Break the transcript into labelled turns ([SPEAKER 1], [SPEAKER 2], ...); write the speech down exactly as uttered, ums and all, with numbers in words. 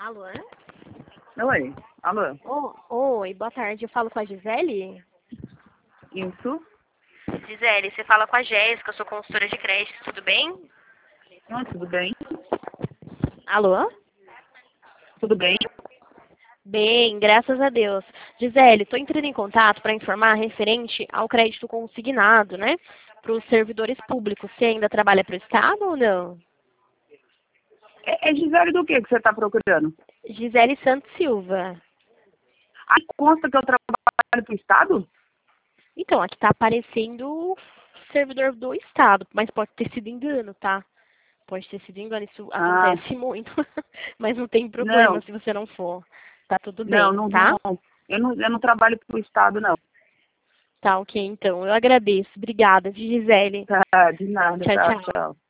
[SPEAKER 1] Alô?
[SPEAKER 2] Oi, alô?
[SPEAKER 1] Oh, oi, boa tarde. Eu falo com a Gisele?
[SPEAKER 2] Isso?
[SPEAKER 1] Gisele, você fala com a Jéssica, eu sou consultora de crédito, tudo bem?
[SPEAKER 2] Ah, tudo bem?
[SPEAKER 1] Alô?
[SPEAKER 2] Tudo bem?
[SPEAKER 1] Bem, graças a Deus. Gisele, estou entrando em contato para informar referente ao crédito consignado, né? Para os servidores públicos. Você ainda trabalha para o Estado ou não?
[SPEAKER 2] É, é Gisele do que que você está procurando?
[SPEAKER 1] Gisele Santos Silva.
[SPEAKER 2] Aí consta que eu trabalho para o Estado?
[SPEAKER 1] Então, aqui está aparecendo servidor do Estado, mas pode ter sido engano, tá? Pode ter sido engano, isso
[SPEAKER 2] Ah,
[SPEAKER 1] acontece muito, mas não tem problema
[SPEAKER 2] não,
[SPEAKER 1] se você não for. Tá tudo
[SPEAKER 2] não,
[SPEAKER 1] bem,
[SPEAKER 2] não,
[SPEAKER 1] tá?
[SPEAKER 2] não. Eu não, eu não trabalho para o Estado, não.
[SPEAKER 1] Tá, ok, então. Eu agradeço. Obrigada, Gisele.
[SPEAKER 2] Tá, de nada,
[SPEAKER 1] Tchau,
[SPEAKER 2] tá,
[SPEAKER 1] tchau.
[SPEAKER 2] tchau.